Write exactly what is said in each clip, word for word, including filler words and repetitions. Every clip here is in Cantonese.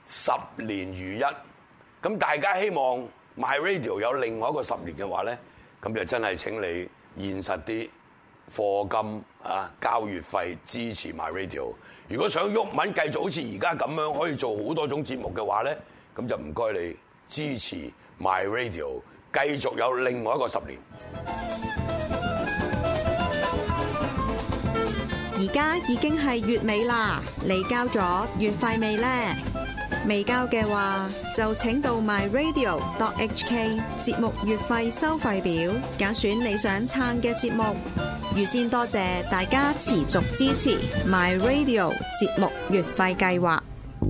十年如一，咁大家希望 My Radio 有另外一個十年嘅話咧，咁就真係請你現實啲課金啊，交月費支持 My Radio。如果想毓民繼續好似而家咁樣可以做好多種節目嘅話咧，咁就唔該你支持 My Radio， 繼續有另外一個十年。 而家已經係月尾啦，你交咗月費未呢？未交嘅話，就請到 my radio dot h k 節目月費收費表，揀選你想撐嘅節目。預先多謝大家持續支持 My Radio 節目月費計劃。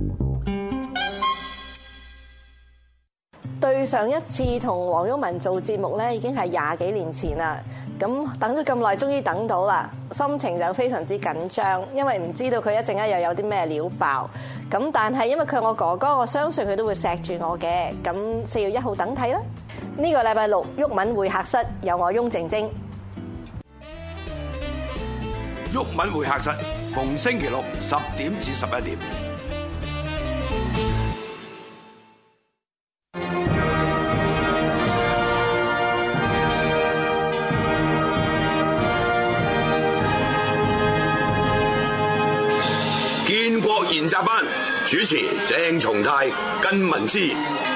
對上一次同黃毓民做節目咧，已經係廿幾年前啦。咁等咗咁耐，終於等到啦，心情就非常之緊張，因為唔知道佢一陣間又有啲咩料爆。咁但係因為佢係我哥哥，我相信佢都會錫住我嘅。咁四月一號等睇啦。呢個禮拜六毓民會客室有我翁靜晶。 毓民會客室逢星期六十點至十一點。建國研習班主持鄭松泰、根文之。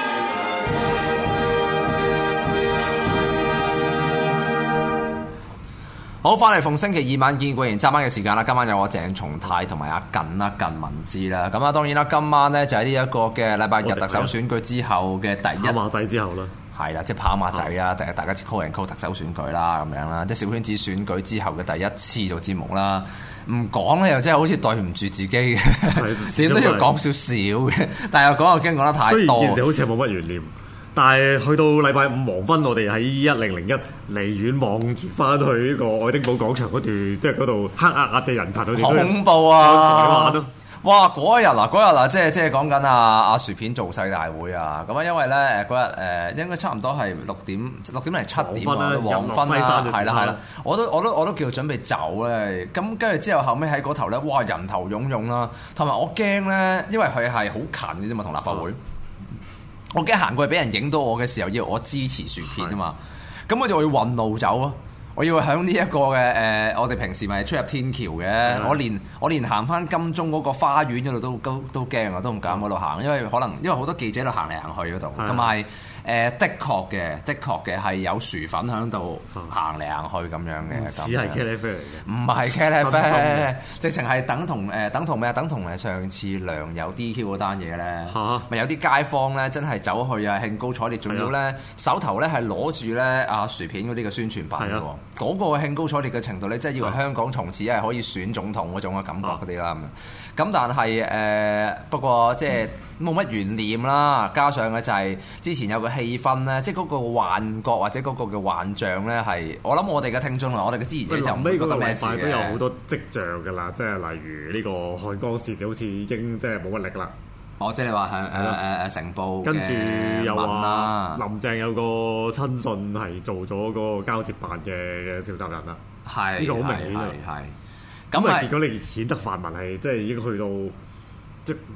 好，翻嚟逢星期二晚建國研習班嘅時間啦。今晚有我鄭松泰同埋阿近啦，近文之啦。咁啊，當然啦，今晚咧就喺呢一個嘅禮拜日特首選舉之後嘅第一跑馬仔之後啦， 係啦，即係跑馬仔啊！第日大家知 call and call 特首選舉啦，咁樣啦，即係小圈子選舉之後嘅第一次做節目啦。唔講咧又真係好似對唔住自己嘅，點都要講少少嘅。但係又講又驚講得太多。雖然件事好似係冇乜懸念，但係去到禮拜五黃昏，我哋喺一零零一離遠望住翻去呢個愛丁堡廣場嗰段，即係嗰度黑壓壓嘅人群， 好恐怖啊！哇！嗰日嗱，嗰日嗱，即係即係講緊阿阿薯片造勢大會啊！咁啊，因為咧誒嗰日誒應該差唔多係六點六點零七點啊，黃昏啦，係啦係啦，我都我都我都叫準備走咧。咁跟住之後後尾喺嗰頭咧，哇！人頭湧湧啦，同埋我驚咧，因為佢係好近嘅啫嘛，同立法會。嗯、我驚行過去俾人影到我嘅時候，要我支持薯片啊嘛。咁我就要運路走啊！我要喺呢一個嘅誒、呃，我哋平時咪出入天橋嘅的，我連我連行翻金鐘嗰個花園嗰度都都都驚啊，都唔敢嗰度行，因為可能因為好多記者喺度行嚟行去嗰度，同埋誒的確嘅，的確嘅係有薯粉喺度行嚟行去咁樣嘅， 只係茄喱啡嚟嘅， 唔係茄喱啡，直情係等同誒、呃、等同咩啊？等同誒上次梁友 D Q 嗰單嘢咧，咪有啲街坊咧真係走去啊興高采烈，仲要咧的手頭咧係攞住咧阿薯片嗰啲嘅宣傳版嘅喎。嗰個興高采烈嘅程度咧，即係以為香港從此係可以選總統嗰種嘅感覺嗰啲啦。咁但係誒、呃，不過即係冇乜懸念啦。加上嘅就係之前有個氣氛咧，即係嗰個幻覺或者嗰個嘅幻象咧，係我諗我哋嘅聽眾啊，我哋嘅支持者就唔覺得咩事嘅。 都有好多跡象㗎啦，即係例如呢個漢江線好似已經即係冇乜力啦。 哦，即係你話係誒誒誒成報跟住又話林鄭有個親信係做咗嗰個交接辦嘅嘅召集人啦， 係呢個好明顯啊， 係咁啊結果你顯得泛民係即係已經去到即係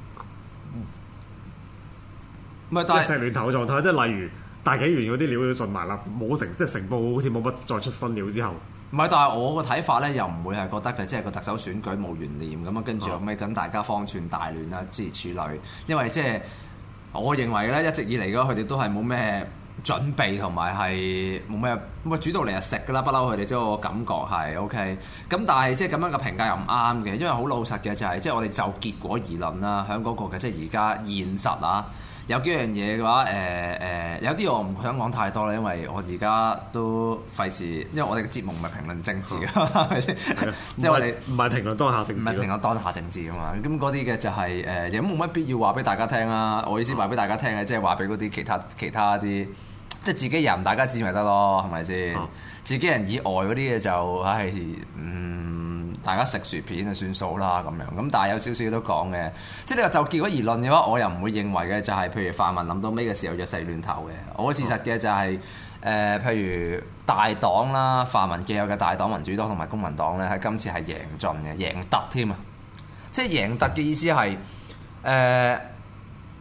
唔係但係石亂頭嘅狀態，即係例如大紀元嗰啲料都順埋啦，冇成即係成報好似冇乜再出新料之後。 唔係，但係我個睇法咧，又唔會係覺得嘅，即係個特首選舉冇懸念咁啊，跟住後尾咁大家方寸大亂啦，諸如此類。因為即係我認為咧，一直以嚟嘅佢哋都係冇咩準備同埋係冇咩咁啊，煮到嚟就食㗎啦，不嬲佢哋即係我感覺係 OK。咁但係即係咁樣嘅評價又唔啱嘅，因為好老實嘅就係、是、即係我哋就結果而論啦，喺嗰個嘅即係而家現實啊。有幾樣嘢嘅話，誒、呃、誒、呃、有啲我唔想講太多啦，因為我而家都費事，因為我哋嘅節目唔係評論政治嘅，係咪先？即係我哋唔係評論當下政治，唔係評論當下政治噶嘛。咁嗰啲嘅就係、是、誒，亦都冇乜必要話俾大家聽啦。我意思話俾大家聽嘅，即係話俾嗰啲其他其他啲，即係自己人大家知咪得咯，係咪先？啊、自己人以外嗰啲嘢就唉，嗯。大家食薯片就算數啦咁樣，咁但係有少少都講嘅，即係你話就結果而論嘅話，我又唔會認為嘅就係、是，譬如泛民諗到尾嘅時候就勢亂頭嘅。我事實嘅就係、是、誒、呃，譬如大黨啦，泛民既有嘅大黨民主黨同埋公民黨咧，喺今次係贏盡嘅，贏突添啊！即係贏突嘅意思係誒、呃，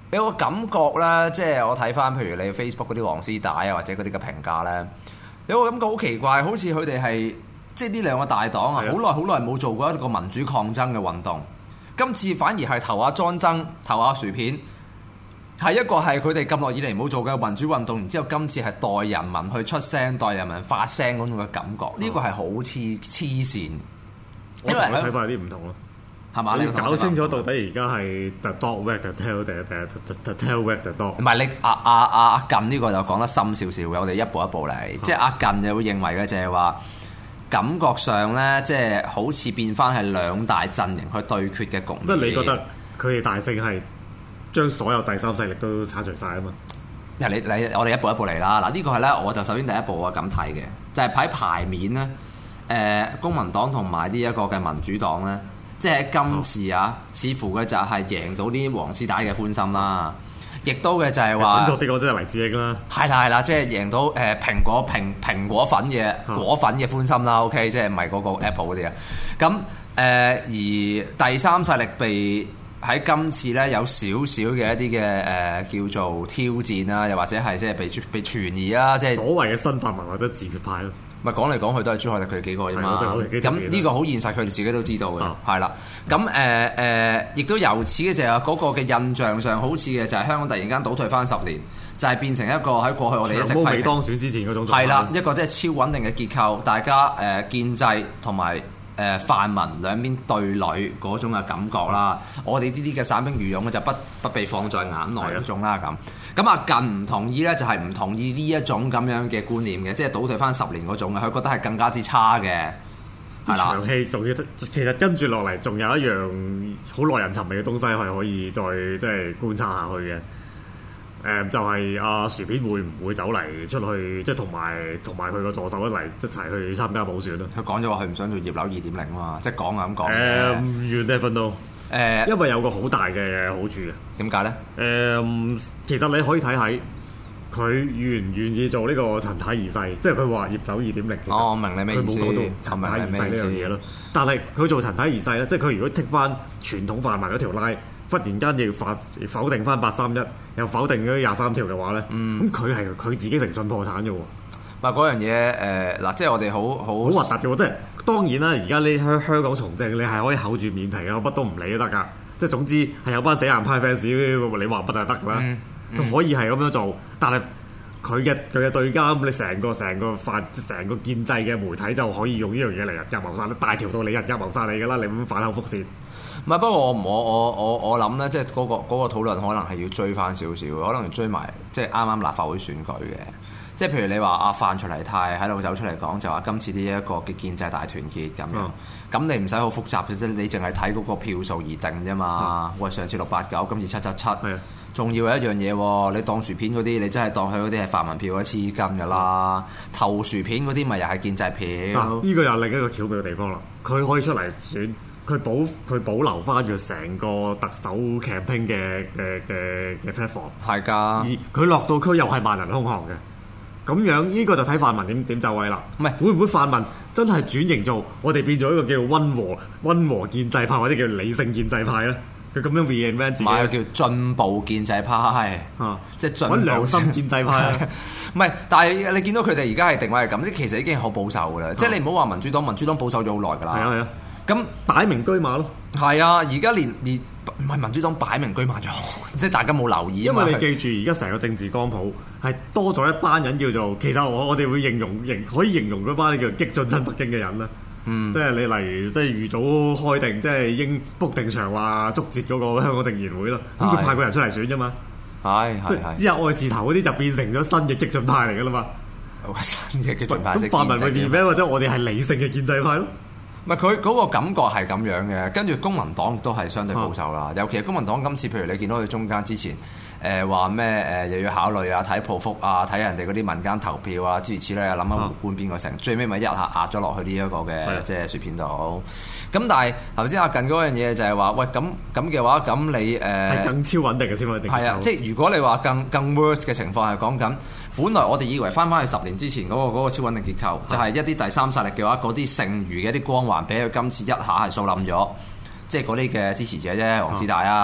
有個感覺咧，即係我睇翻譬如你 Facebook 嗰啲黃絲帶啊，或者嗰啲嘅評價咧，有個感覺好奇怪，好似佢哋係即係呢兩個大黨啊，好耐好耐冇做過一個民主抗爭嘅運動，今次反而係投下莊爭，投下薯片。係一個係佢哋咁耐以嚟冇做嘅民主運動，然之後今次係代人民去出聲、代人民發聲嗰種嘅感覺，呢、嗯、個係好黐黐線。 我同你睇法有啲唔同咯， 係嘛？你搞清楚到底而家係 the dog wag the tail 定係 the tail wag the dog？ 唔係你阿阿阿阿近呢個就講得深少少嘅，我哋一步一步嚟。嗯、即係阿近就會認為嘅就係話，感覺上咧，即係好似變翻係兩大陣營去對決嘅局面。 即係你覺得佢哋大勝係？將所有第三勢力都剷除晒啊嘛！ 你你我哋一步一步嚟啦。嗱、這、呢個係咧，我就首先第一步我咁睇嘅，就係、是、喺牌面咧。誒、呃，公民黨同埋呢一個嘅民主黨咧，即係今次啊，哦、似乎嘅就係贏到啲黃絲帶嘅歡心啦。亦都嘅就係話， 準確啲講，即係黎智英啦。係啦係啦，即係贏到誒蘋果蘋蘋果粉嘅果粉嘅歡心啦。OK，即係唔係嗰個 Apple 嗰啲啊？咁誒、呃，而第三勢力被喺今次咧有少少嘅一啲嘅誒叫做挑戰啦，又或者係即係被被傳疑啦，即係所謂嘅新泛民或者自決派咯。咪講嚟講去都係朱凱廸佢哋幾個啫嘛。咁呢個好現實，佢哋自己都知道嘅，係啦、嗯。咁誒誒，亦、呃呃、都由此嘅就係嗰個嘅印象上，好似嘅就係香港突然間倒退翻十年，就係、是、變成一個喺過去我哋一直未當選之前嗰種係啦，一個即係超穩定嘅結構，大家誒、呃、建制同埋。誒泛民兩邊對壘嗰種嘅感覺啦，嗯、我哋呢啲嘅散兵游勇嘅就不不被放在眼內嗰種啦咁。咁啊近唔同意咧，就係唔同意呢一種咁樣嘅觀念嘅，即係倒退翻十年嗰種嘅，佢覺得係更加之差嘅。係啦，長氣仲要，其實跟住落嚟仲有一樣好耐人尋味嘅東西係可以再即係觀察下去嘅。誒、嗯、就係、是、阿、啊、薯片會唔會走嚟出去，即係同埋同埋佢個助手一嚟一齊去參加補選咯？ 佢講咗話佢唔想做葉劉二點零啊嘛，即係講係咁講。 誒 you never know 誒，因為有個好大嘅好處嘅。 點解咧？誒、 嗯，其實你可以睇睇佢願唔願意做呢個陳太二世，即係佢話葉劉二點零。 哦，我明你咩意思？佢冇講到陳太二世呢樣嘢咯。但係佢做陳太二世咧，即係佢如果剔翻傳統泛民嗰條拉。忽然間要否否定翻八三一，又否定咗廿三條嘅話咧，咁佢係佢自己誠信破產嘅喎。 嗱嗰樣嘢誒嗱，即係我哋好好好核突嘅喎，即係當然啦。而家你香香港從政，你係可以厚住面皮嘅，我乜都唔理都得㗎。即係總之係有班死硬派 fans，你話不就得㗎啦？嗯嗯、可以係咁樣做，但係佢嘅佢嘅對家，咁你成個成個法成個建制嘅媒體就可以用呢樣嘢嚟入謀殺，大條道理入謀殺你㗎啦，你咁反口覆線。 唔係，不過我我我我我諗咧，即係嗰個嗰個討論可能係要追翻少少，可能要追埋即係啱啱立法會選舉嘅。即係譬如你話阿范徐麗泰喺度走出嚟講，就話今次呢一個嘅建制大團結咁樣，咁、嗯、你唔使好複雜嘅啫，你淨係睇嗰個票數而定啫嘛。喂、嗯，上次六八九，今次七七七，仲要係一樣嘢喎。你當薯片嗰啲，你真係當佢嗰啲係泛民票嗰黐筋㗎啦。嗯、投薯片嗰啲咪又係建制票。呢、 啊呢個又係另一個巧妙嘅地方啦。佢可以出嚟選。佢保佢保留翻佢成個特首 campaign 嘅嘅嘅嘅 platform， 係㗎。 而佢落到區又係萬人空巷嘅，咁樣呢、呢個就睇泛民點點就位啦。唔係會唔會泛民真係轉型做我哋變咗一個叫做溫和溫和建制派或者叫理性建制派咧？佢咁樣 reinvent 自己， 買個叫進步建制派，啊，即係進步良心建制派。 唔係，但係你見到佢哋而家係定位係咁，即其實已經好保守㗎啦。即係、啊、你唔好話民主黨，民主黨保守咗好耐㗎啦。 係啊係啊。 咁那擺明車馬咯， 係啊！而家連連唔係民主黨擺明車馬咗，即係大家冇留意。 因為你記住，而家成個政治光譜係多咗一班人叫做，其實我我哋會形容形可以形容嗰班叫激進親北京嘅人啦。嗯，即係你例如即係預早開定，即係應 book 定場話捉截嗰個香港政協會咯。咁佢派個人出嚟選啫嘛。係係係。之後愛字頭嗰啲就變成咗新嘅激進派嚟㗎啦嘛。 新嘅激進派。 咁泛民會變咩？或者我哋係理性嘅建制派咯？ 唔係佢嗰個感覺係咁樣嘅，跟住公民黨都係相對保守啦。啊、尤其係公民黨今次，譬如你見到佢中間之前誒話咩誒，又要考慮啊，睇報復啊，睇人哋嗰啲民間投票啊，諸如此類啊，諗下換換邊個成，最尾咪一下壓咗落去呢一個嘅即係薯片度。咁但係頭先阿近嗰樣嘢就係話，喂咁咁嘅話，咁你誒係、呃、 更超穩定嘅先穩定。 係啊，即係如果你話更更 worse 嘅情況係講緊。本來我哋以為翻翻去十年之前嗰、嗰個嗰個超穩定結構，就係、是、一啲第三勢力嘅話，嗰啲剩餘嘅一啲光環，俾佢今次一下係掃冧咗，即係嗰啲嘅支持者啫，黃絲帶啊。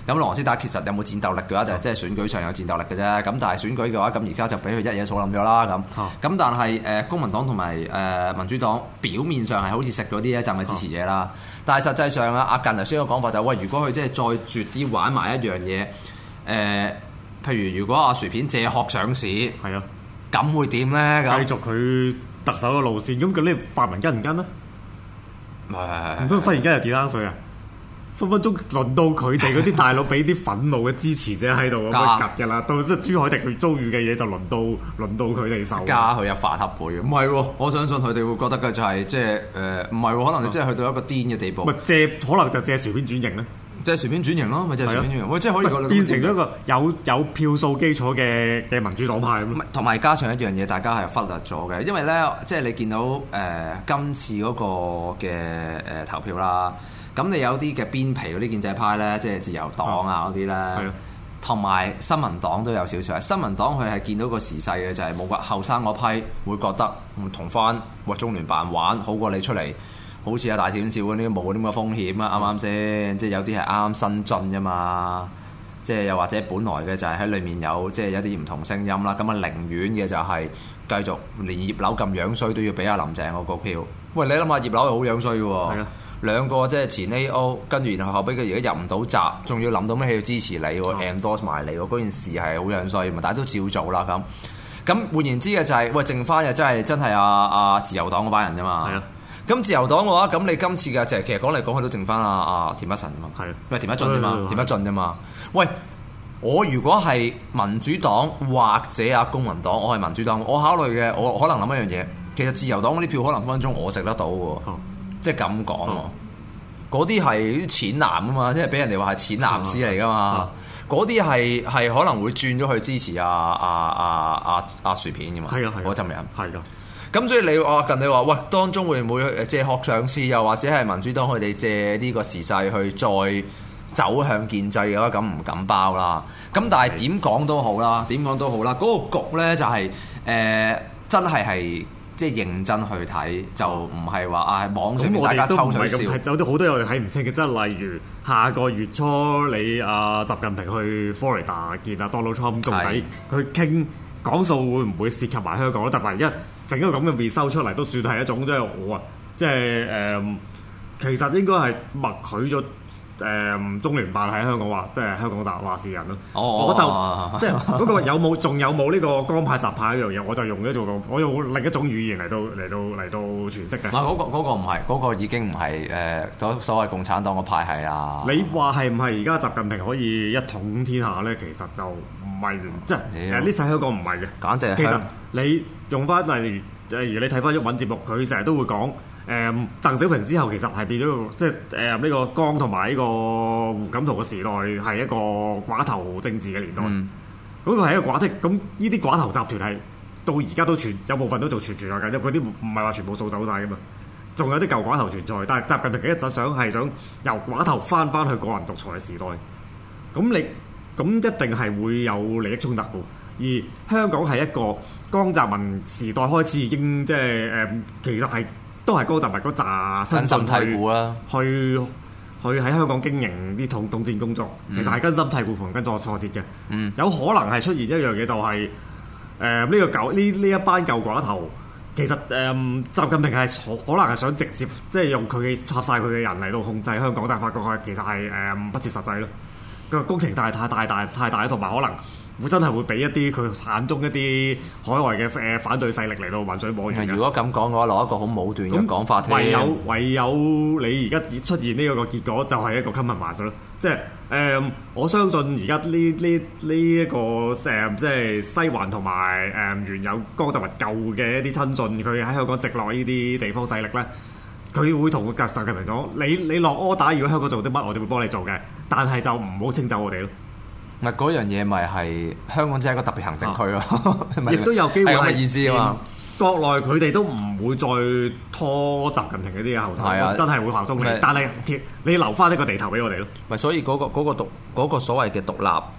咁羅斯達其實有冇戰鬥力嘅話，就即係選舉上有戰鬥力嘅啫。咁但係選舉嘅話，咁而家就俾佢一嘢掃冧咗啦。咁咁、 啊、 但係誒、呃、公民黨同埋誒民主黨表面上係好似食咗啲一陣嘅支持者啦，啊、但係實際上啊，阿近頭先個講法就係、是、喂，如果佢即係再絕啲玩埋一樣嘢，誒、呃，譬如如果阿薯片借殼上市， 係啊， 咁會點咧？ 繼續佢特首嘅路線，咁咁你泛民跟唔跟咧？唔通忽然間又跌單水啊？分分鐘輪到佢哋嗰啲大佬俾啲憤怒嘅支持者喺度咁樣夾嘅啦，到即係朱凱廸佢遭遇嘅嘢就輪到輪到佢哋受。加佢有飯盒背嘅，唔係喎，我相信佢哋會覺得嘅就係即係誒，唔係喎，可能你真係去到一個癲嘅地步。咪借可能就借薯片轉型咧， 借薯片轉型咯，咪借薯片轉型，喂，即係可以變成咗一個有有票數基礎嘅嘅民主黨派咁。 同埋加上一樣嘢，大家係忽略咗嘅，因為咧，即係你見到誒、呃、今次嗰個嘅誒、呃、投票啦。咁你有啲嘅邊皮嗰啲建制派咧，即係自由黨啊嗰啲咧，同埋新民黨都有少少。新民黨佢係見到個時勢嘅，就係冇個後生嗰批會覺得同翻喂中聯辦玩好過你出嚟，好似阿大展兆嗰啲冇啲咁嘅風險啊，啱啱先？即係有啲係啱啱新進啫嘛，即係又或者本來嘅就係喺裏面有即係有啲唔同聲音啦。咁啊寧願嘅就係繼續連葉劉咁樣衰都要俾阿林鄭個票。喂，你諗下葉劉係好樣衰嘅喎。兩個即係前 A O， 跟住然後後尾佢而家入唔到閘，仲要諗到咩要支持你喎 endorse 埋你喎，嗰件事係好樣衰，咪大家都照做啦咁。咁換言之嘅就係、是，喂，剩翻嘅真係真係阿阿自由黨嗰班人啫嘛。係啊。咁自由黨嘅話，咁你今次嘅就係其實講嚟講去都剩翻阿阿田北辰啊嘛。係啊。喂，田北俊啫嘛，田北俊啫嘛。喂，我如果係民主黨或者阿公民黨，我係民主黨，我考慮嘅，我可能諗一樣嘢，其實自由黨嗰啲票可能分分鐘我食得到喎。嗯即係咁講喎，嗰啲係啲淺藍啊嘛，即係俾人哋話係淺藍絲嚟噶嘛，嗰啲係係可能會轉咗去支持阿阿阿阿阿薯片噶嘛，嗰陣人係㗎。咁所以你話近你話喂，當中會唔會借殼上市，又或者係民主黨佢哋借呢個時勢去再走向建制嘅話，咁唔敢包啦。咁但係點講都好啦，點講都好啦，嗰、那個局咧就係、是、誒、呃、真係係。即係認真去睇，就唔係話啊網上面大家抽水笑。 有啲好多嘢睇唔清嘅，即係例如下個月初你啊習近平去 Florida 見啊 Donald Trump，到底佢傾講數會唔會涉及埋香港咧？特別而家整一個咁嘅 result 出嚟，都算係一種即係我啊，即係誒，其實應該係默許咗。誒、嗯、中聯辦喺香港話，即係香港大話事人咯。哦，我就、哦、即係嗰個有冇，仲有冇呢個江派習派一樣嘢，我就用咗做個，我用另一種語言嚟到嚟到嚟到詮釋嘅。唔係嗰個嗰、嗰個唔係，嗰、嗰個已經唔係誒所所謂共產黨個派系啊。 你話係唔係而家習近平可以一統天下咧？其實就唔係，即係誒呢世香港唔係嘅。簡直係。其實你用翻例如例如你睇翻毓民節目，佢成日都會講。誒、嗯、鄧小平之後其實係變咗即係誒呢個江同埋呢個胡錦濤嘅時代係一個寡頭政治嘅年代。咁佢係一個寡職，咁呢啲寡頭集團係到而家都存有部分都做存存在緊，因為嗰啲唔係話全部掃走晒㗎嘛，仲有啲舊寡頭存在。但係習近平一直想係想由寡頭翻翻去個人獨裁嘅時代。咁你咁一定係會有利益衝突嘅。而香港係一個江澤民時代開始已經即係誒，其實係。都係江澤民嗰紮根深蒂固啦，去去喺香港經營啲統統戰工作，嗯、其實係根深蒂固同跟作挫折嘅。嗯、有可能係出現一樣嘢，就係誒呢個舊呢呢一班舊寡頭，其實誒、呃、習近平係可能係想直接即係用佢嘅插晒佢嘅人嚟到控制香港，但係發覺係其實係誒、呃、不切實際咯。個工程大太大大太大，同埋可能。會真係會俾一啲佢眼中一啲海外嘅誒反對勢力嚟到混水摸魚。 如果咁講嘅話，攞一個好武斷嘅講法唯有唯有你而家出現呢個結果，就係一個 compromise 咯。即係誒、呃，我相信而家呢呢呢一個誒、呃，即係西環同埋誒原有江澤民舊嘅一啲親信，佢喺香港直落呢啲地方勢力咧，佢會同個習近平講：你你落 order，如果香港做啲乜，我哋會幫你做嘅，但係就唔好清走我哋咯。 唔係嗰樣嘢，咪係香港只係一個特別行政區咯， 亦都有機會係意思啊嘛。 國內佢哋都唔會再拖習近平嗰啲後腿，啊、真係會效忠你。但係你留翻呢個地頭俾我哋咯。 咪所以嗰、嗰個嗰、嗰個獨嗰、嗰個所謂嘅獨立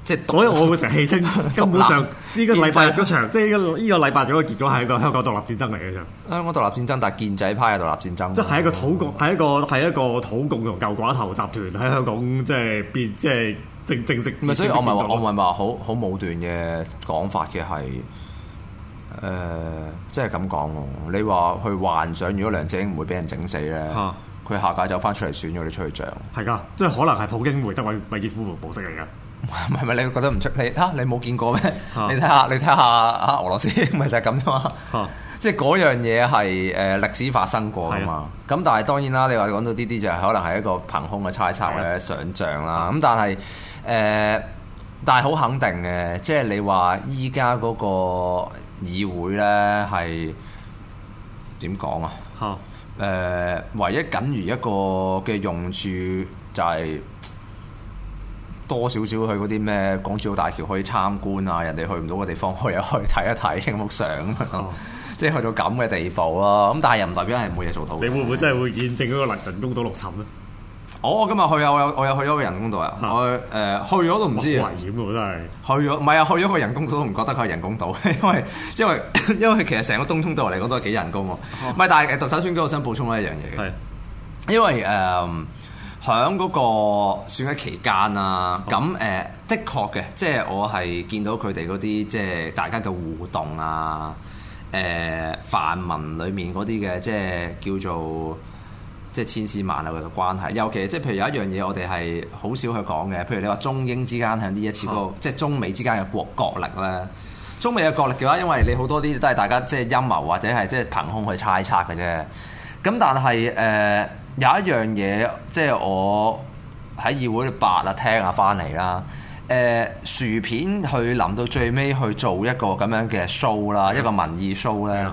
即係所以我會成日戲稱，根本上呢個禮拜嗰場，即係呢個呢個禮拜嗰個結果係一個香港獨立戰爭嚟嘅場。 香港獨立戰爭，但係建制派嘅獨立戰爭， 即係一個土共，係一個係一個土共同舊寡頭集團喺香港，即係變，即係正正式。 唔係，所以我咪話，我咪話好好武斷嘅講法嘅係，誒，即係咁講喎。你話去幻想，如果梁振英唔會俾人整死咧，佢下屆走翻出嚟選咗你出去仗，係㗎，即係可能係普京梅德韋韋傑夫模式嚟㗎。 唔係咪你覺得唔出你嚇？你冇見過咩？你睇下你睇下啊俄羅斯咪就係咁啫嘛。即係嗰樣嘢係誒歷史發生過㗎嘛。咁但係當然啦，你話講到呢啲就係可能係一個憑空嘅猜測或者想像啦。咁但係誒、呃，但係好肯定嘅，即係你話依家嗰個議會咧係點講啊？誒、呃，唯一僅餘一個嘅用處就係、是。多少少去嗰啲咩港珠澳大橋可以參觀啊，人哋去唔到嘅地方，我又去睇一睇影幅相，哦、即係去到咁嘅地步咯。咁但係又唔代表係冇嘢做到。你會唔會真係會驗證嗰個人工島陸沉咧？ 我今日去啊，我有我有去咗個人工島啊。我誒、呃、去咗都唔知啊。 危險喎真係。去咗唔係啊？去咗個人工島都唔覺得佢係人工島，因為因為因為其實成個東涌對我嚟講都係幾人工喎。唔係、哦，但係特首選舉我想補充一樣嘢嘅，因為誒。呃喺嗰個選舉期間啊，咁誒、呃、的確嘅，即係我係見到佢哋嗰啲即係大家嘅互動啊，誒、呃、泛民裡面嗰啲嘅即係叫做即係千絲萬縷嘅關係，尤其即係譬如有一樣嘢我哋係好少去講嘅，譬如你話中英之間喺呢一次嗰個、哦、即係中美之間嘅國角力咧，中美嘅角力嘅話，因為你好多啲都係大家即係陰謀或者係即係憑空去猜測嘅啫，咁但係誒。呃有一樣嘢，即係我喺議會度八啊聽下翻嚟啦。誒、呃、薯片去臨到最尾去做一個咁樣嘅 show 啦，一個民意 show 咧。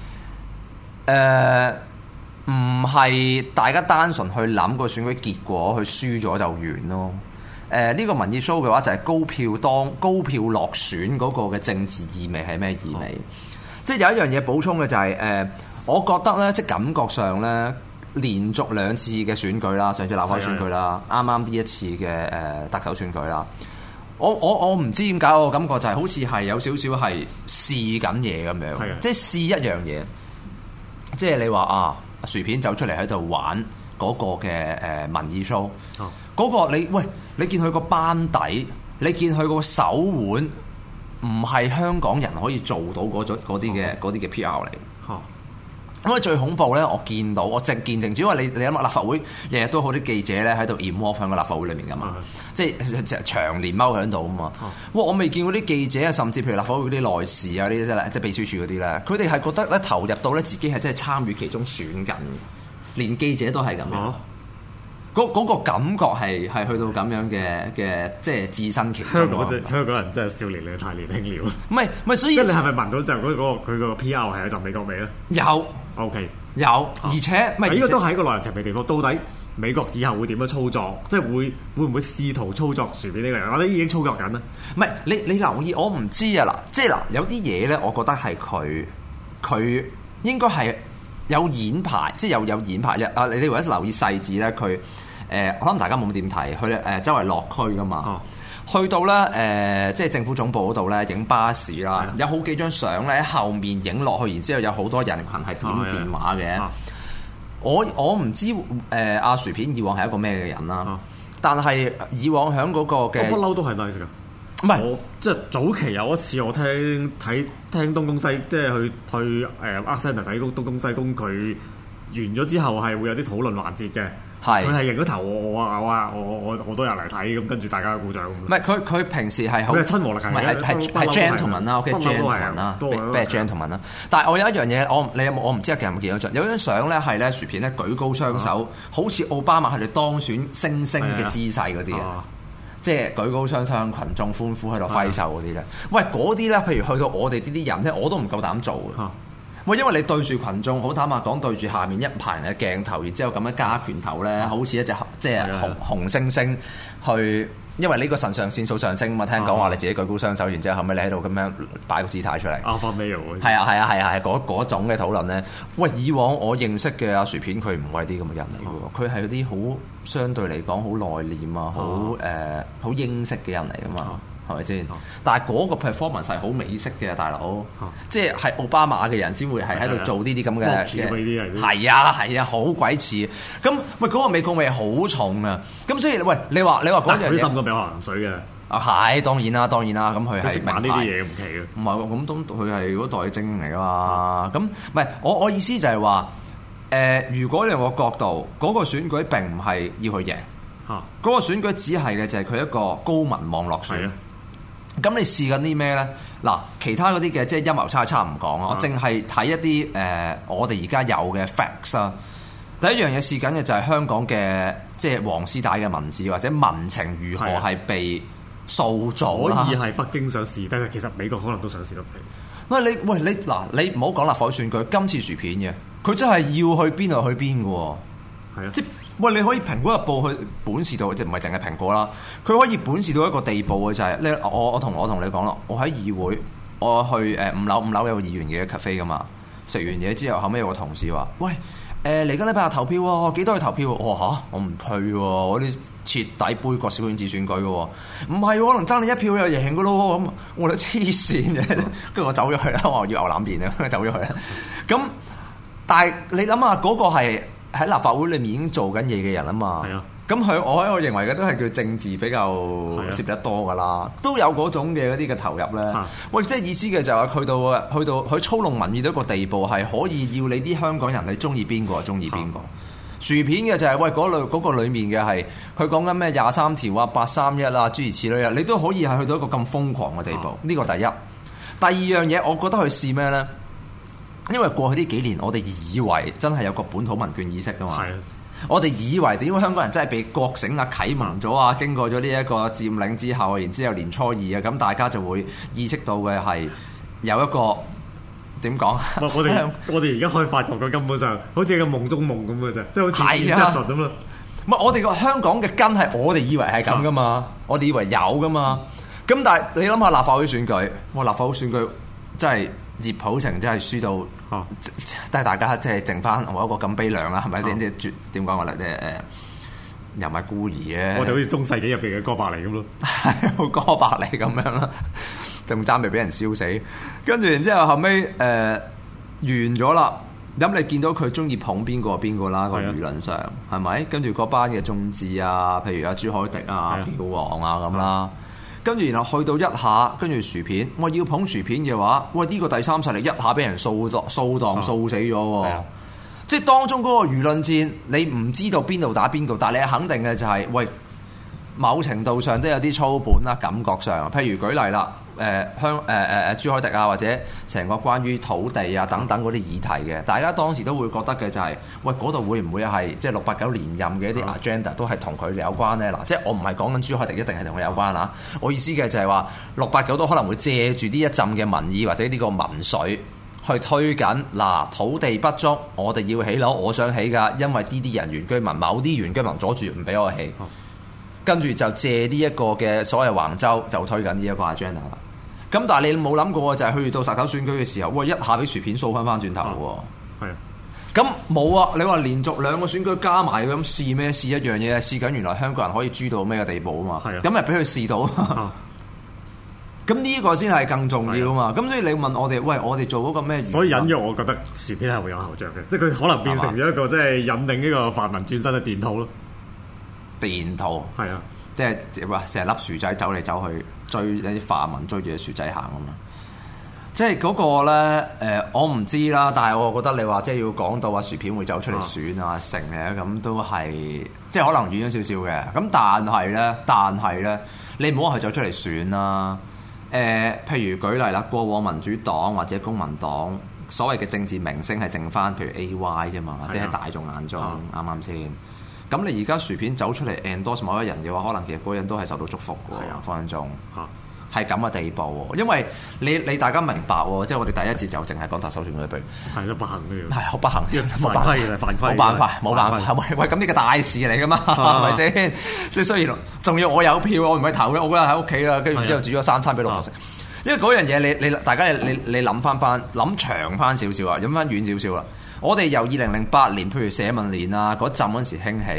誒唔係大家單純去諗個選舉結果，去輸咗就完咯。誒、呃、呢、呢個民意 show 嘅話，就係高票當高票落選嗰個嘅政治意味係咩意味？嗯、即係有一樣嘢補充嘅就係、是、誒、呃，我覺得咧，即係感覺上咧。連續兩次嘅選舉啦，上次立法會選舉啦，啱啱呢一次嘅誒、呃、特首選舉啦，我我我唔知點解我感覺就係好似係有少少係試緊嘢咁樣，的即係試一樣嘢，即係你話啊薯片走出嚟喺度玩嗰個嘅誒、呃、民意 show，嗰、哦、個你喂你見佢個班底，你見佢個手腕唔係香港人可以做到嗰種嗰啲嘅嗰啲嘅 P R 嚟。咁啊最恐怖咧，我見到我直見證住，因為你你諗下立法會日日都好啲記者咧喺度 involve 喺個立法會裏面噶嘛，嗯、即係長年踎喺度啊嘛。嗯、哇！我未見過啲記者啊，甚至譬如立法會嗰啲內事啊，呢啲即係即係秘書處嗰啲咧，佢哋係覺得咧投入到咧自己係真係參與其中選緊嘅，連記者都係咁樣。嗰嗰、嗯、個感覺係係去到咁樣嘅嘅，即係置身其中。香港真香港人真係少年你太年輕了。唔係唔係，所以即係你係咪聞到就嗰個佢個 P R 係有陣美國味咧？有。O K，有，而且唔係呢個都係一個耐人尋味地方。到底美國以後會點樣操作？即係會會唔會試圖操作薯片呢個人？我覺得已經操作緊啦。唔係你你留意，我唔知啊嗱，即係嗱有啲嘢咧，我覺得係佢佢應該係有演排，即係有有演排啊！你你唯一留意細節咧，佢誒、呃、可能大家冇點睇，佢誒、呃、周圍落區噶嘛。哦去到咧誒、呃，即係政府總部嗰度咧，影巴士啦，的有好幾張相咧喺後面影落去，然之後有好多人群係點電話嘅。我我唔知誒阿、呃、薯片以往係一個咩嘅人啦，的但係以往喺嗰個嘅不嬲都係 nice 㗎。唔係我即係早期有一次我聽睇聽東宮西，即係去去誒阿 Sir 睇東東宮西宮，佢完咗之後係會有啲討論環節嘅。係，佢係認咗頭，我我我我我我都有嚟睇，咁跟住大家鼓掌。唔係佢佢平時係好，佢係親和力係，唔係係係 gentleman 啦，OK gentleman 啦，咩咩 gentleman 啦。但係我有一樣嘢，我你有冇我唔知阿其實有冇見到張？有張相咧係咧薯片咧舉高雙手，好似奧巴馬佢哋當選星星嘅姿勢嗰啲啊，即係舉高雙手向群眾歡呼喺度揮手嗰啲咧。喂，嗰啲咧，譬如去到我哋呢啲人咧，我都唔夠膽做嘅。喂，因為你對住群眾，好坦白講，對住下面一排人嘅鏡頭，然之後咁樣加拳頭咧，嗯、好似一隻即係紅的紅猩猩去，因為呢個腎上腺素上升啊嘛，聽講話你自己舉高雙手，然之後後尾你喺度咁樣擺個姿態出嚟。Alpha male 係啊係啊係啊係嗰嗰種嘅討論咧。喂，以往我認識嘅阿薯片，佢唔係啲咁嘅人嚟嘅喎，佢係嗰啲好相對嚟講好內斂啊，好誒好英式嘅人嚟㗎嘛。 係咪先？但係嗰個 performance 係好美式嘅，大佬，即係係奧巴馬嘅人先會係喺度做呢啲咁嘅嘅，係啊係啊，好鬼似。咁喂嗰個美國味好重啊！咁所以喂，你話你話嗰樣嘢， 滲過俾我鹹水嘅。 啊係當然啦，當然啦，咁佢係明呢啲嘢唔奇嘅。 唔係咁都佢係嗰代精英嚟噶嘛？咁唔係我我意思就係話。誒、呃，如果你用個角度，嗰、那個選舉並唔係要去贏，嗰、啊、個選舉只係嘅就係佢一個高民網絡選。咁你試緊啲咩咧？嗱，其他嗰啲嘅即係陰謀差差唔講啊，我淨係睇一啲誒、呃，我哋而家有嘅 facts 啊。第一樣嘢試緊嘅就係香港嘅即係黃絲帶嘅文字或者民情如何係被塑造啦。 可以係北京想試，但係其實美國可能都想試得。 喂你喂你嗱，你唔好講立法會選舉，今次薯片嘅。佢真係要去邊度去邊嘅喎，係啊！即係喂，你可以蘋果日報去本事到，即係唔係淨係蘋果啦？佢可以本事到一個地步嘅就係、是，你我我同我同你講咯，我喺議會，我去誒五樓五樓有個議員嘅 cafe 噶嘛，食完嘢之後，後尾有個同事話：喂，誒嚟緊禮拜日投票喎，幾多去投票？我話嚇，我唔去喎，我啲徹底杯葛小圈子選舉嘅喎，唔係可能爭你一票又贏嘅咯，咁我哋黐線嘅，跟住我走咗去啦，我話要牛腩麵啊，走咗去啦，咁。但係你諗下，嗰、那個係喺立法會裏面已經做緊嘢嘅人啊嘛。係啊。咁佢我喺我認為嘅都係叫政治比較涉得多噶啦，啊、都有嗰種嘅嗰啲嘅投入咧。啊、喂，即係意思嘅就係去到去到佢操弄民意到一個地步，係可以要你啲香港人你中意邊個就中意邊個。啊、薯片嘅就係、是、喂嗰類嗰個裡面嘅係佢講緊咩廿三條啊、八三一啊諸如此類啊，你都可以係去到一個咁瘋狂嘅地步。呢、啊、個第一。第二樣嘢，我覺得佢試咩咧？因為過去呢幾年，我哋以為真係有個本土民權意識噶嘛，的我哋以為點解香港人真係被覺醒啊、啟蒙咗啊，經過咗呢一個佔領之後，然之後年初二啊，咁大家就會意識到嘅係有一個點講？ 我哋我哋而家可以發覺佢根本上好似個夢中夢咁嘅啫，即係好似現實咁咯。 唔係我哋個香港嘅根係我哋以為係咁噶嘛，的我哋以為有噶嘛。咁但係你諗下立法會選舉，哇！立法會選舉真係〜葉普成真係輸到，啊、但係大家即係剩翻我一個咁悲涼啦，係咪先？即係絕點講話咧？即係誒，又唔係孤兒嘅。我哋好似中世紀入邊嘅哥白尼咁咯，係哥白尼咁樣啦，仲爭未俾人燒死。跟住然之後後尾誒、呃、完咗啦，咁你見到佢中意捧邊個邊個啦？個輿論上係咪？跟住嗰班嘅眾志啊，譬如阿朱凱迪啊、票王啊咁啦。跟住然後去到一下，跟住薯片，我要捧薯片嘅話，喂呢、這個第三勢力一下俾人掃檔掃檔掃死咗喎！啊、即係當中嗰個輿論戰，你唔知道邊度打邊度，但係你肯定嘅就係、是，喂某程度上都有啲操盤啦，感覺上，譬如舉例啦。誒香誒誒誒朱凱迪啊，或者成個關於土地啊等等嗰啲議題嘅，大家當時都會覺得嘅就係、是，喂嗰度會唔會係即係六八九連任嘅一啲 agenda 都係同佢有關咧？嗱，即係我唔係講緊朱凱迪一定係同佢有關啊，我意思嘅就係話六八九都可能會借住呢一陣嘅民意或者呢個民粹去推緊嗱土地不足，我哋要起樓，我想起㗎，因為呢啲人原居民某啲原居民阻住唔俾我起，跟住就借呢一個嘅所謂橫州就推緊呢一個 agenda 啦。咁但係你冇諗過就係去到實頭選舉嘅時候，喂一下俾薯片掃翻翻轉頭喎。係啊，咁冇啊！你話連續兩個選舉加埋咁試咩？試一樣嘢，試緊原來香港人可以豬到咩嘅地步啊嘛。係啊，咁咪俾佢試到。咁呢個先係更重要啊嘛。咁所以你問我哋，喂，我哋做嗰個咩？所以隱約我覺得薯片係會有後著嘅，即係佢可能變成咗一個即係引領呢個泛民轉身嘅電套咯。電套係啊。即係話成日粒薯仔走嚟走去追一啲泛民追住啲薯仔行啊嘛！即係嗰個咧誒、呃，我唔知啦，但係我覺得你話即係要講到話薯片會走出嚟選啊成嘅咁都係即係可能遠咗少少嘅。咁但係咧，但係咧，你唔好話佢走出嚟選啦。誒、呃，譬如舉例啦，過往民主黨或者公民黨所謂嘅政治明星係剩翻，譬如 A Y 啫嘛，即係喺大眾眼中啱啱先？咁你而家薯片走出嚟 endorse 某一人嘅話，可能其實嗰人都係受到祝福嘅喎，分分鐘係咁嘅地步喎。因為你你大家明白喎，即係我哋第一節就淨係講特首選舉，譬如係都不幸嘅，係好不幸，冇辦法，冇辦法，冇辦法，喂喂，咁呢個大事嚟噶嘛，係咪先？即係雖然仲要我有票，我唔係投嘅，我嗰日喺屋企啦，跟住之後煮咗三餐俾老婆食。因為嗰樣嘢，你你大家你你諗翻翻，諗長翻少少啊，諗翻遠少少啦。我哋由二零零八年，譬如社民連啊嗰陣嗰時興起，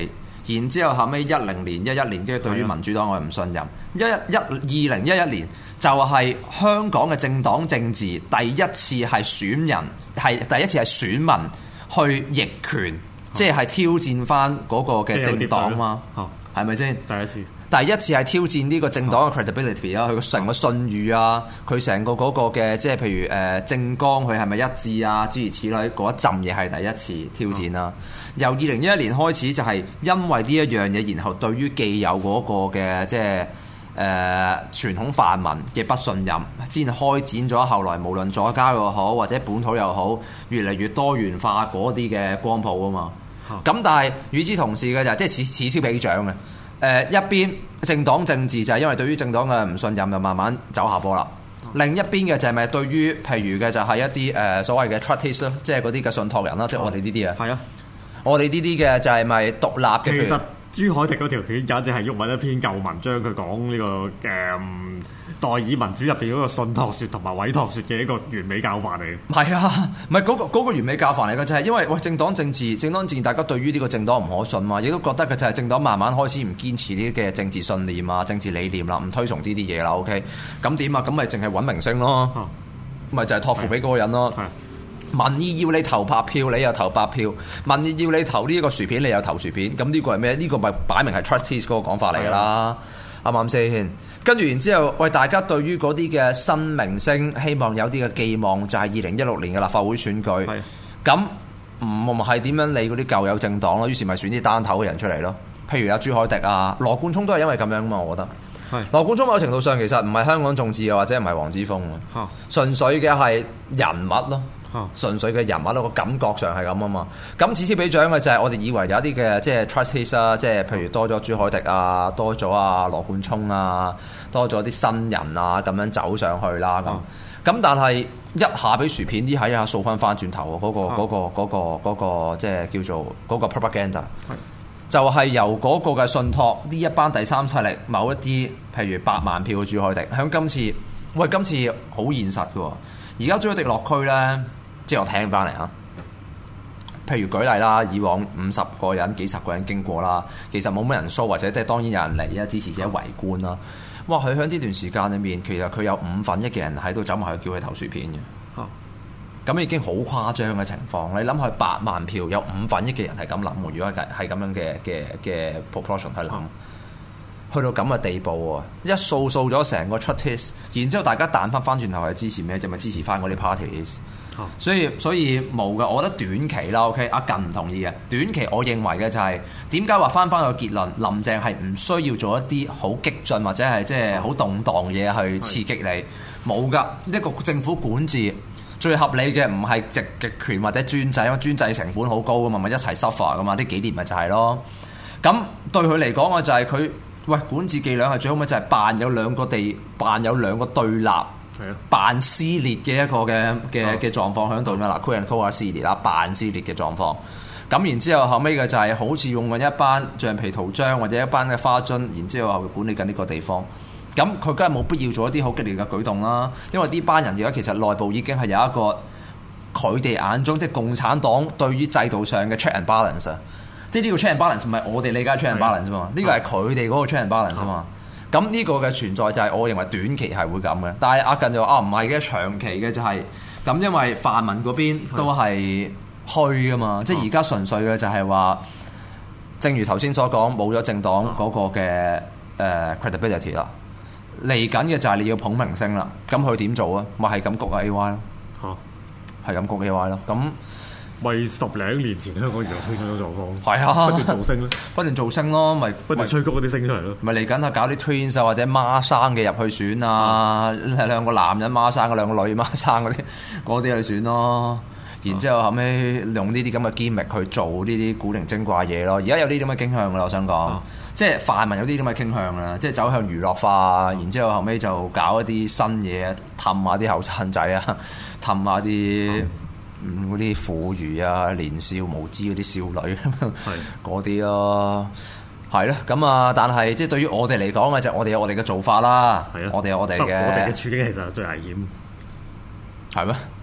然之後後尾一零年、一一年，跟住對於民主黨我唔信任。一一二零一一年就係香港嘅政黨政治第一次係選人，係第一次係選民去逆權，即係挑戰翻嗰個嘅政黨嘛，係咪先？第一次。第一次係挑戰呢個政黨嘅 credibility 啦，佢個成個信譽啊，佢成個嗰個嘅即係譬如誒、呃、政綱佢係咪一致啊，諸如此類嗰一陣嘢係第一次挑戰啦。嗯、由二零一一年開始就係因為呢一樣嘢，然後對於既有嗰個嘅即係誒傳統泛民嘅不信任，先開展咗後來無論左膠又好或者本土又好，越嚟越多元化嗰啲嘅光譜啊嘛。咁、嗯、但係與之同時嘅就係即係此此消彼長嘅。誒、呃、一邊政黨政治就係因為對於政黨嘅唔信任，就慢慢走下坡啦。嗯、另一邊嘅就係咪對於譬如嘅就係一啲誒、呃、所謂嘅 trustees 即係嗰啲嘅信託人啦，即係、嗯、我哋呢啲啊。係啊，我哋呢啲嘅就係咪獨立嘅？其實朱凱廸嗰條片簡直係鬱文一篇舊文章，佢講呢、這個誒、嗯、代議民主入邊嗰個信託説同埋委託説嘅一個完美教範嚟嘅。係啊，唔係嗰個嗰個完美教範嚟嘅，就係因為喂政黨政治，政黨政治大家對於呢個政黨唔可信嘛，亦都覺得嘅就係政黨慢慢開始唔堅持呢啲嘅政治信念啊、政治理念啦，唔推崇呢啲嘢啦。OK，咁點啊？咁咪淨係揾明星咯，咪、啊、就係託付俾嗰個人咯。民意要你投白票，你又投白票；民意要你投呢一個薯片，你又投薯片。咁呢個係咩？呢、呢個咪擺明係 trustees 嗰個講法嚟㗎啦，啱唔啱先？跟住然之後，喂，大家對於嗰啲嘅新明星，希望有啲嘅寄望，就係二零一六年嘅立法會選舉。咁唔係點樣理嗰啲舊有政黨咯？於是咪選啲單頭嘅人出嚟咯。譬如阿朱凱廸啊、羅冠聰都係因為咁樣嘛，我覺得。係羅冠聰某程度上其實唔係香港眾志啊，或者唔係黃之鋒啊，純粹嘅係人物咯。純粹嘅人物咯，個感覺上係咁啊嘛。咁此消彼長嘅就係我哋以為有一啲嘅即係 trustees 啊，即係譬如多咗朱凱廸啊，多咗啊羅冠聰啊，多咗啲新人啊咁樣走上去啦咁。咁、嗯、但係一下俾薯片啲喺一下掃翻翻轉頭嗰、嗰個嗰、嗰個嗰、嗰個嗰、嗰個嗰個、即係叫做嗰個 propaganda，是就係由嗰個嘅信託呢一班第三勢力某一啲譬如百萬票嘅朱凱廸，響今次喂今次好現實嘅喎，而家朱凱廸落區咧。即係我聽翻嚟啊！譬如舉例啦，以往五十個人、幾十個人經過啦，其實冇乜人 show，或者即係當然有人嚟啊，支持者圍觀啦。哇！佢喺呢段時間裏面，其實佢有五分一嘅人喺度走埋去叫佢投薯片嘅。嚇！咁已經好誇張嘅情況。你諗下，百萬票有五分一嘅人係咁諗喎。如果係係咁樣嘅嘅嘅 proportion 去諗，去到咁嘅地步喎，一掃掃咗成個 trustees，然之後大家彈翻翻轉頭係支持咩？就咪支持翻嗰啲 parties。所以所以冇嘅，我覺得短期啦 ，OK， 阿近唔同意嘅。短期我認為嘅就係點解話翻翻個結論，林鄭係唔需要做一啲好激進或者係即係好動盪嘢去刺激你，冇噶。一個政府管治最合理嘅唔係直極權或者專制，因為專制成本好高噶嘛，咪一齊 suffer 噶嘛。呢幾年咪就係咯。咁對佢嚟講，我就係佢喂管治伎倆係最好咪就係扮有兩個地，扮有兩個對立。扮撕裂嘅一個嘅嘅嘅狀況喺度啦，嗱 quote and quote 啊撕裂啦，扮撕裂嘅狀況。咁然之後後尾嘅就係好似用緊一班橡皮圖章或者一班嘅花樽，然之後後管理緊呢個地方。咁佢梗係冇必要做一啲好激烈嘅舉動啦，因為呢班人而家其實內部已經係有一個佢哋眼中即係共產黨對於制度上嘅 check and balance 啊，即係呢個 check and balance 唔係我哋理解 check and balance 啫嘛，呢個係佢哋嗰個 check and balance 啫嘛。咁呢個嘅存在就係我認為短期係會咁嘅，但係阿近就話啊唔係嘅，長期嘅就係、是、咁，因為泛民嗰邊都係虛噶嘛，的即係而家純粹嘅就係話，正如頭先所講，冇咗政黨嗰個嘅誒 credibility 啦，嚟緊嘅就係你要捧明星啦，咁佢點做啊？咪係咁谷啊 A Y 咯，係咁谷 A Y 咯，咁。為十零年前香港娛樂圈嗰種狀況，係啊，不斷造星咯，不斷造星咯，咪不斷催谷嗰啲星出嚟咯，咪嚟緊啊搞啲 twins 啊或者孖生嘅入去選啊，係兩個男人孖生，兩個女孖生嗰啲，嗰啲去選咯。然之後後尾用呢啲咁嘅 gimmick 去做呢啲古靈精怪嘢咯。而家有啲咁嘅傾向噶啦，我想講，即係泛民有啲咁嘅傾向啦，即係走向娛樂化。然之後後尾就搞一啲新嘢，氹下啲後生仔啊，氹下啲。嗰啲婦孺啊、年少無知嗰啲少女咁樣，嗰啲咯，係咯，咁啊，但係即係對於我哋嚟講嘅就係我哋有我哋嘅做法啦，係啊，我哋有我哋嘅，我哋嘅處境其實係最危險，係咩？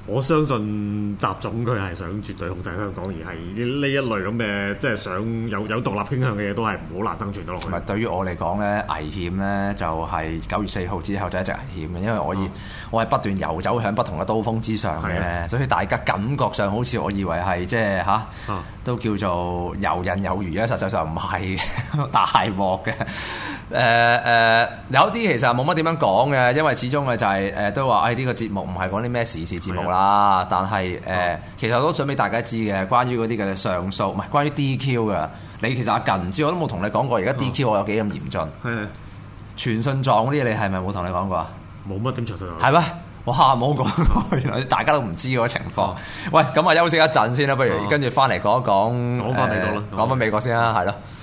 我相信習總佢係想絕對控制香港，而係呢呢一類咁嘅即係想有有獨立傾向嘅嘢都係好難生存得落去。 唔係對於我嚟講咧，危險咧就係九月四號之後就一直危險嘅，因為我以、嗯、我係不斷遊走響不同嘅刀鋒之上嘅，的所以大家感覺上好似我以為係即係吓，啊、都叫做游刃有餘啊，實際上唔係大鑊嘅。誒誒、呃呃，有啲其實冇乜點樣講嘅，因為始終嘅就係、是、誒、呃、都話誒呢個節目唔係講啲咩時事節目啦。的但係誒，呃嗯、其實我都想俾大家知嘅，關於嗰啲嘅上訴，唔係關於 D Q 嘅。你其實阿近唔知，我都冇同你講過，而家 D Q 我有幾咁嚴峻。係的傳訊狀嗰啲，你係咪冇同你講過啊？冇乜點傳訊狀。係咩？哇！冇講過，原來大家都唔知嗰個情況。喂，咁啊休息一陣先啦，不如跟住翻嚟講一講。講翻美國啦，講翻美國先啦，係咯。